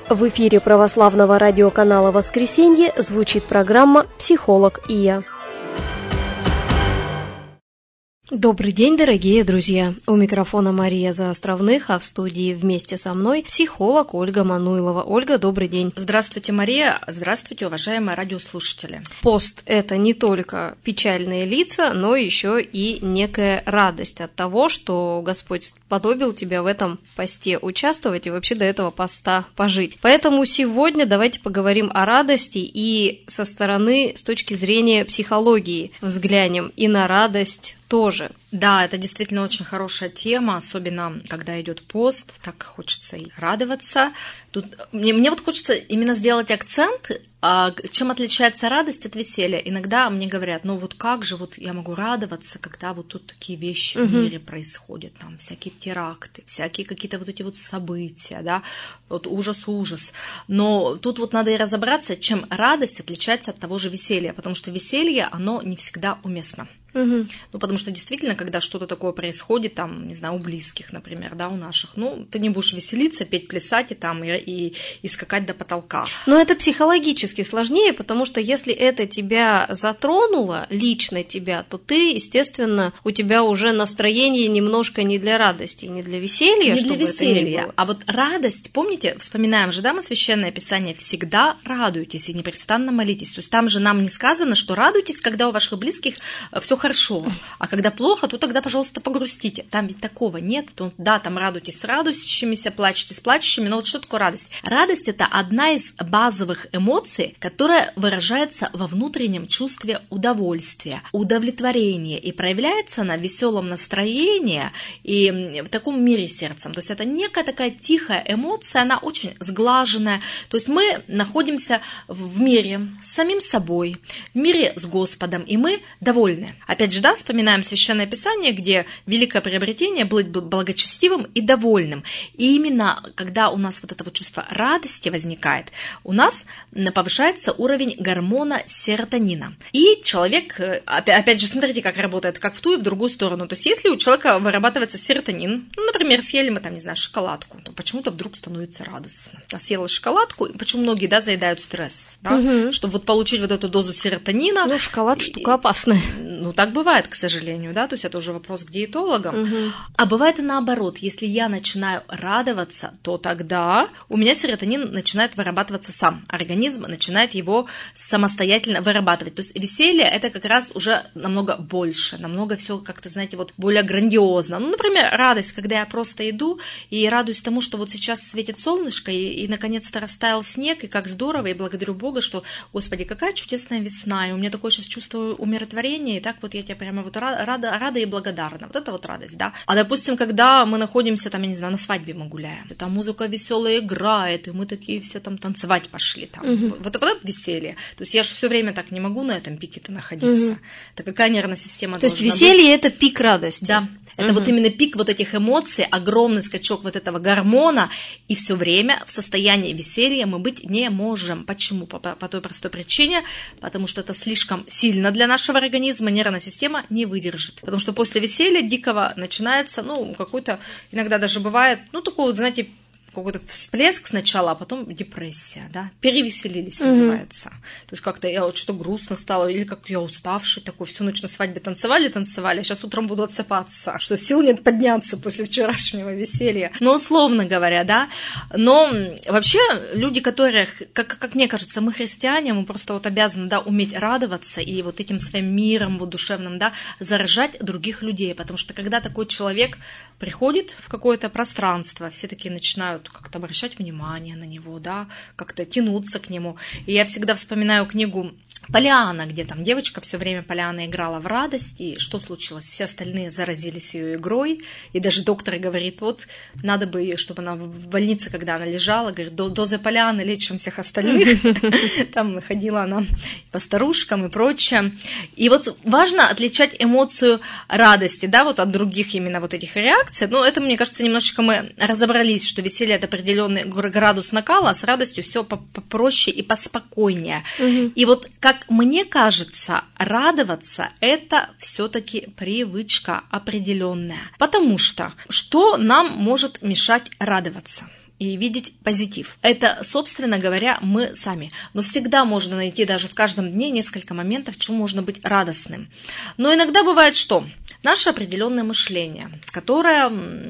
В эфире православного радиоканала «Воскресенье» звучит программа «Психолог и я». Добрый день, дорогие друзья! У микрофона Мария Заостровных, а в студии вместе со мной психолог Ольга Мануйлова. Ольга, добрый день! Здравствуйте, Мария! Здравствуйте, уважаемые радиослушатели! Пост – это не только печальные лица, но еще и некая радость от того, что Господь сподобил тебя в этом посте участвовать и вообще до этого поста пожить. Поэтому сегодня давайте поговорим о радости и со стороны, с точки зрения психологии, взглянем и на радость тоже. Да, это действительно очень хорошая тема, особенно когда идет пост, так хочется и радоваться. Тут мне вот хочется именно сделать акцент, чем отличается радость от веселья. Иногда мне говорят, ну вот как же вот я могу радоваться, когда вот тут такие вещи в мире происходят, там всякие теракты, всякие какие-то вот эти вот события, да, вот ужас. Но тут вот надо и разобраться, чем радость отличается от того же веселья, потому что веселье, оно не всегда уместно. Ну, потому что действительно, когда что-то такое происходит, там, не знаю, у близких, например, да, у наших, ну, ты не будешь веселиться, петь, плясать и скакать до потолка. Но это психологически сложнее, потому что если это тебя затронуло, лично тебя, то ты, естественно, у тебя уже настроение немножко не для радости, не для веселья, не чтобы для веселья, это не было. А вот радость, помните, вспоминаем же, да, мы Священное Писание, всегда радуйтесь и непрестанно молитесь. То есть там же нам не сказано, что радуйтесь, когда у ваших близких все хорошо, а когда плохо, то тогда, пожалуйста, погрустите. Там ведь такого нет. Да, там радуйтесь с радующимися, плачьте с плачущими, но вот что такое радость? Радость – это одна из базовых эмоций, которая выражается во внутреннем чувстве удовольствия, удовлетворения, и проявляется она в веселом настроении и в таком мире сердцем. То есть это некая такая тихая эмоция, она очень сглаженная. То есть мы находимся в мире с самим собой, в мире с Господом, и мы довольны. Опять же, да, вспоминаем Священное Писание, где великое приобретение быть благочестивым и довольным. И именно когда у нас вот это вот чувство радости возникает, у нас повышается уровень гормона серотонина. И человек, опять же, смотрите, как работает, как в ту и в другую сторону. То есть если у человека вырабатывается серотонин, ну, например, съели мы там, не знаю, шоколадку, то почему-то вдруг становится радостно. А съела шоколадку, почему многие, да, заедают стресс, да, чтобы вот получить вот эту дозу серотонина. Ну, шоколад штука опасная. Ну, так бывает, к сожалению, да, то есть это уже вопрос к диетологам. А бывает и наоборот, если я начинаю радоваться, то тогда у меня серотонин начинает вырабатываться сам, организм начинает его самостоятельно вырабатывать. То есть веселье – это как раз уже намного больше, намного все как-то, знаете, вот более грандиозно. Ну, например, радость, когда я просто иду и радуюсь тому, что вот сейчас светит солнышко, и наконец-то растаял снег, и как здорово, и благодарю Бога, что, Господи, какая чудесная весна, и у меня такое сейчас чувство умиротворения, и так вот я тебе прямо вот рада и благодарна. Вот это вот радость, да. А, допустим, когда мы находимся там, я не знаю, на свадьбе мы гуляем, там музыка веселая играет, и мы такие все там танцевать пошли там. Вот это веселье. То есть я же все время так не могу на этом пике-то находиться. Это какая нервная система должна быть? То есть веселье – это пик радости. Да. Это вот именно пик вот этих эмоций, огромный скачок вот этого гормона, и все время в состоянии веселья мы быть не можем. Почему? По той простой причине, потому что это слишком сильно для нашего организма, нервная система не выдержит. Потому что после веселья дикого начинается, ну, какой-то, иногда даже бывает, ну, такой вот, знаете, какой-то всплеск сначала, а потом депрессия, да, перевеселились называется. То есть как-то я вот что-то грустно стало, или как я уставший такой, всю ночь на свадьбе танцевали, а сейчас утром буду отсыпаться, что сил нет подняться после вчерашнего веселья. Ну, условно говоря, да, но вообще люди, которые, как мне кажется, мы христиане, мы просто вот обязаны, да, уметь радоваться и вот этим своим миром вот душевным, да, заражать других людей, потому что когда такой человек приходит в какое-то пространство, все такие начинают как-то обращать внимание на него, да, как-то тянуться к нему. И я всегда вспоминаю книгу Полианна, где там девочка все время Полианна играла в радость, и что случилось? Все остальные заразились ее игрой, и даже доктор говорит, вот надо бы ее, чтобы она в больнице, когда она лежала, говорит, доза Полианны лечим всех остальных. Там ходила она по старушкам и прочее. И вот важно отличать эмоцию радости, да, вот от других именно вот этих реакций. Ну, это, мне кажется, немножечко мы разобрались, что веселье – это определенный градус накала, а с радостью все попроще и поспокойнее. И вот как мне кажется, радоваться – это все-таки привычка определенная. Потому что нам может мешать радоваться? и видеть позитив. Это, собственно говоря, мы сами. Но всегда можно найти даже в каждом дне несколько моментов, в чем можно быть радостным. Но иногда бывает что? Наше определенное мышление, которое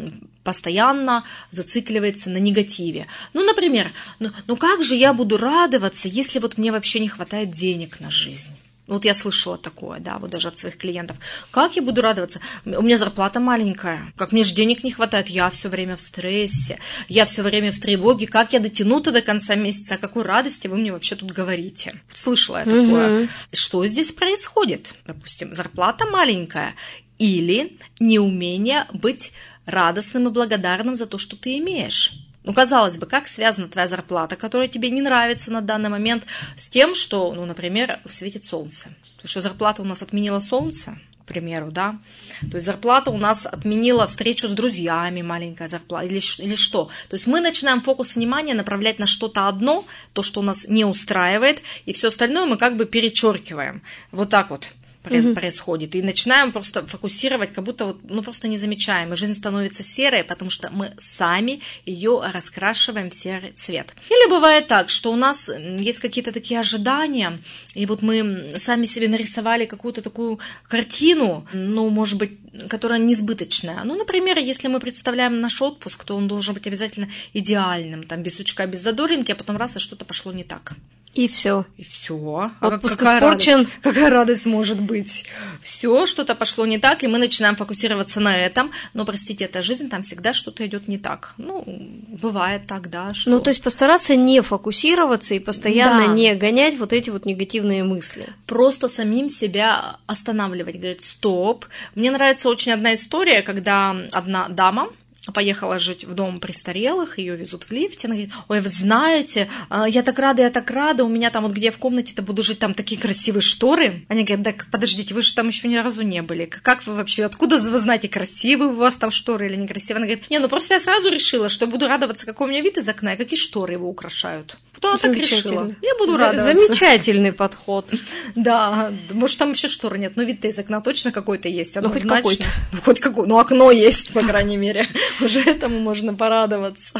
постоянно зацикливается на негативе. Ну, например, ну как же я буду радоваться, если вот мне вообще не хватает денег на жизнь? Вот я слышала такое, да, вот даже от своих клиентов. Как я буду радоваться? У меня зарплата маленькая, как мне же денег не хватает, я все время в стрессе, я все время в тревоге, как я дотяну-то до конца месяца, о какой радости вы мне вообще тут говорите? Слышала я такое. Что здесь происходит? Допустим, зарплата маленькая или неумение быть радостным и благодарным за то, что ты имеешь. Ну, казалось бы, как связана твоя зарплата, которая тебе не нравится на данный момент, с тем, что, ну, например, светит солнце. Потому что зарплата у нас отменила солнце, к примеру, да. То есть зарплата у нас отменила встречу с друзьями, маленькая зарплата, или что. То есть мы начинаем фокус внимания направлять на что-то одно, то, что нас не устраивает, и все остальное мы как бы перечеркиваем. Вот так вот происходит. И начинаем просто фокусировать, как будто вот, ну, просто не замечаем. И жизнь становится серой, потому что мы сами ее раскрашиваем в серый цвет. Или бывает так, что у нас есть какие-то такие ожидания, и вот мы сами себе нарисовали какую-то такую картину, ну, может быть, которая несбыточная. Ну, например, если мы представляем наш отпуск, то он должен быть обязательно идеальным, там, без сучка, без задоринки, а потом раз, и что-то пошло не так. И все. И все. Отпуск испорчен. Какая радость может быть? Все, что-то пошло не так, и мы начинаем фокусироваться на этом. Но, простите, это жизнь, там всегда что-то идет не так. Ну, бывает так, да. Что... Ну, то есть постараться не фокусироваться и постоянно не гонять вот эти вот негативные мысли. Просто самим себя останавливать. Говорить, стоп. Мне нравится очень одна история, когда одна дама поехала жить в дом престарелых, ее везут в лифте, она говорит, ой, вы знаете, я так рада, у меня там вот, где я в комнате-то буду жить, там такие красивые шторы. Они говорят, так подождите, вы же там еще ни разу не были, как вы вообще, откуда вы знаете, красивые у вас там шторы или некрасивые? Она говорит, не, ну просто я сразу решила, что буду радоваться, какой у меня вид из окна и какие шторы его украшают. Потом она так решила, я буду радоваться. Замечательный подход. Да, может там вообще шторы нет, но вид-то из окна точно какой-то есть, ну хоть какой-то. Ну хоть какой, ну окно есть, по крайней мере. Уже этому можно порадоваться.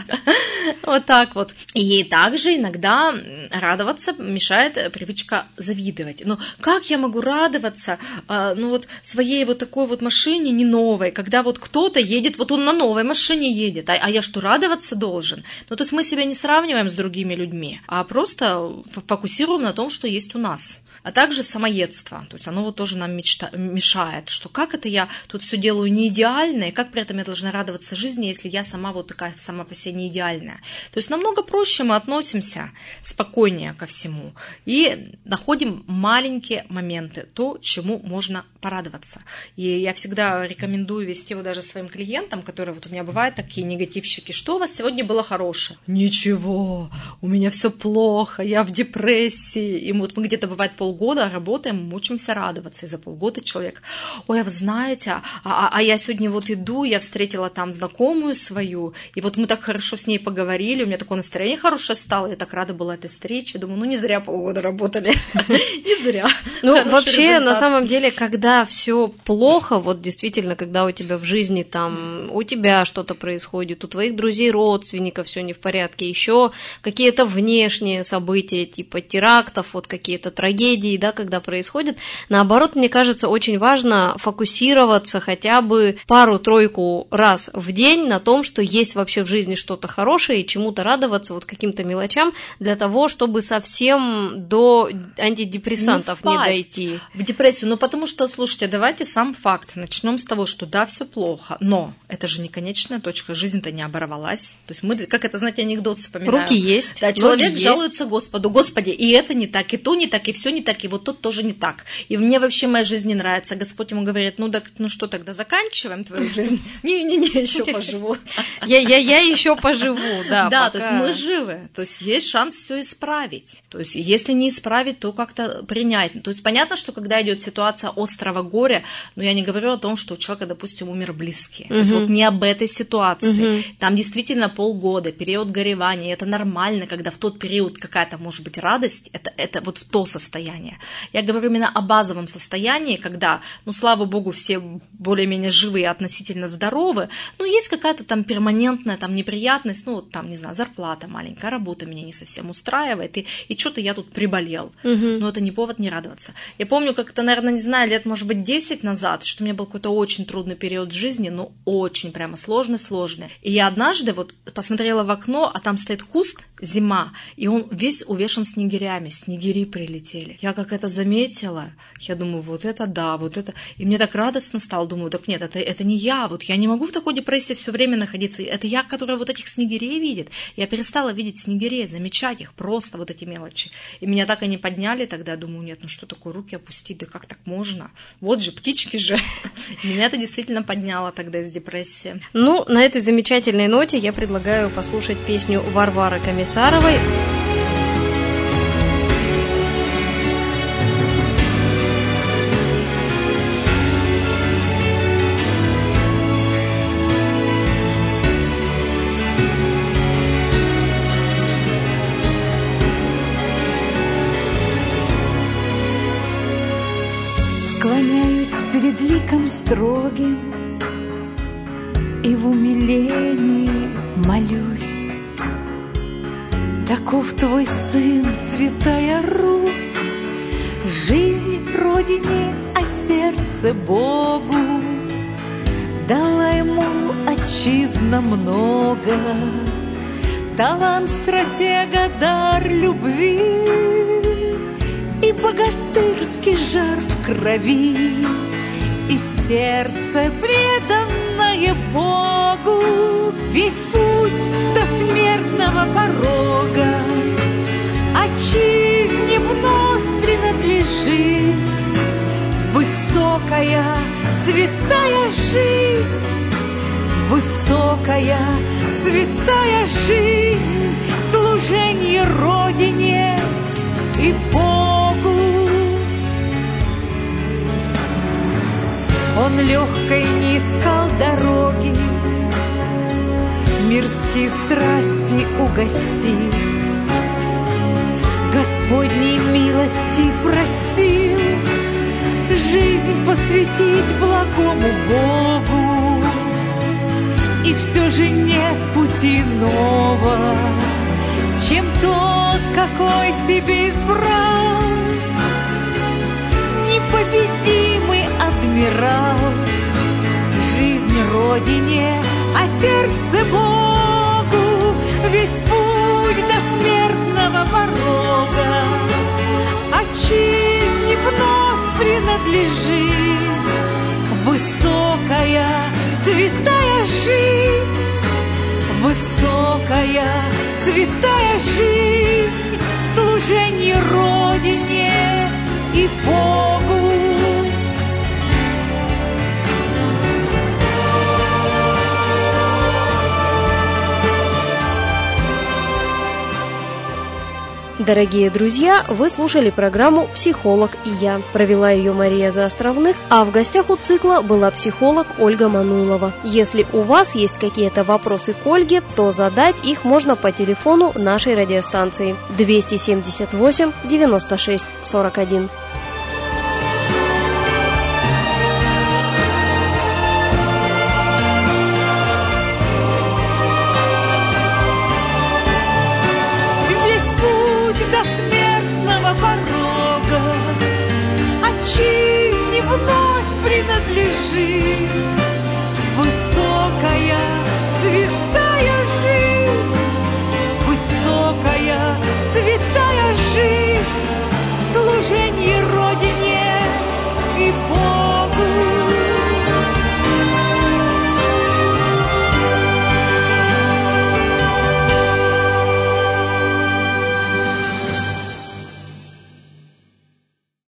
Вот так вот. И также иногда радоваться мешает привычка завидовать. Но как я могу радоваться, ну вот своей вот такой вот машине не новой, когда вот кто-то едет, вот он на новой машине едет, а я что, радоваться должен? Ну то есть мы себя не сравниваем с другими людьми, а просто фокусируем на том, что есть у нас. А также самоедство, то есть оно вот тоже нам мешает, что как это я тут все делаю не идеально, и как при этом я должна радоваться жизни, если я сама вот такая сама по себе не идеальная. То есть намного проще мы относимся спокойнее ко всему и находим маленькие моменты, то, чему можно порадоваться. И я всегда рекомендую вести его даже своим клиентам, которые вот у меня бывают такие негативщики, что у вас сегодня было хорошее? Ничего, у меня все плохо, я в депрессии. И вот мы где-то бывает полгода работаем, учимся радоваться. И за полгода человек, ой, вы знаете, а я сегодня вот иду, я встретила там знакомую свою, и вот мы так хорошо с ней поговорили, у меня такое настроение хорошее стало, я так рада была этой встрече. Думаю, ну не зря полгода работали, не зря. Ну вообще, на самом деле, когда все плохо, вот действительно, когда у тебя в жизни там, у тебя что-то происходит, у твоих друзей, родственников все не в порядке, еще какие-то внешние события, типа терактов, вот какие-то трагедии, да, когда происходят, наоборот, мне кажется, очень важно фокусироваться хотя бы пару-тройку раз в день на том, что есть вообще в жизни что-то хорошее и чему-то радоваться, вот каким-то мелочам, для того, чтобы совсем до антидепрессантов не дойти. В депрессию, ну потому что, слушайте, давайте сам факт. Начнем с того, что да, все плохо, но это же не конечная точка, жизнь-то не оборвалась. То есть мы, как это, знаете, анекдот вспоминаем. Руки есть, да, человек жалуется Господу, Господи, и это не так, и то не так, и все не так, и вот тот тоже не так. И мне вообще моя жизнь не нравится. Господь ему говорит, ну так, ну что, тогда заканчиваем твою жизнь? Не-не-не, еще поживу. Я еще поживу, да. Да, то есть мы живы, то есть есть шанс все исправить. То есть если не исправить, то как-то принять. То есть понятно, что когда идет ситуация острого горя, но я не говорю о том, что у человека, допустим, умер близкий. То есть вот не об этой ситуации. Там действительно полгода, период горевания, это нормально, когда в тот период какая-то может быть радость, это вот в то состояние. состояние. Я говорю именно о базовом состоянии, когда, слава богу, все более-менее живые, относительно здоровы, есть какая-то там перманентная там неприятность, не знаю, зарплата маленькая, работа меня не совсем устраивает, и что-то я тут приболел. Но это не повод не радоваться. Я помню, как-то, наверное, не знаю, лет, может быть, 10 назад, что у меня был какой-то очень трудный период в жизни, очень прямо сложный. И я однажды посмотрела в окно, а там стоит куст, зима, и он весь увешан снегирями, снегири прилетели. Я как это заметила, я думаю, вот это да, вот это. И мне так радостно стало, думаю, так нет, это не я, я не могу в такой депрессии все время находиться, это я, которая этих снегирей видит. Я перестала видеть снегирей, замечать их, просто эти мелочи. И меня так они подняли тогда, думаю, нет, что такое, руки опустить, да как так можно? Вот же, птички же. Меня это действительно подняло тогда из депрессии. На этой замечательной ноте я предлагаю послушать песню Варвары Комиссаровой. Склоняюсь перед ликом строгим и в умилении молюсь. Таков твой сын, святая Русь, жизнь родине, а сердце Богу. Дала ему отчизна много, талант стратега, дар любви и богатырский жар в крови, и сердце преданное Богу. Весь путь до смертного порога отчизне вновь принадлежит. Высокая, святая жизнь, высокая, святая жизнь, служение Родине и Богу. Он легкой не искал дороги, мирские страсти угасив, Господней милости просил жизнь посвятить благому Богу. И все же нет пути иного, чем тот, какой себе избрал непобедимый адмирал. Жизнь Родине, а сердце Богу, весь путь до смертного порога отчизне вновь принадлежит. Высокая, святая жизнь, высокая, святая жизнь, служение Родине и Богу. Дорогие друзья, вы слушали программу «Психолог и я». Провела ее Мария Заостровных, а в гостях у цикла была психолог Ольга Мануйлова. Если у вас есть какие-то вопросы к Ольге, то задать их можно по телефону нашей радиостанции 278 96 41.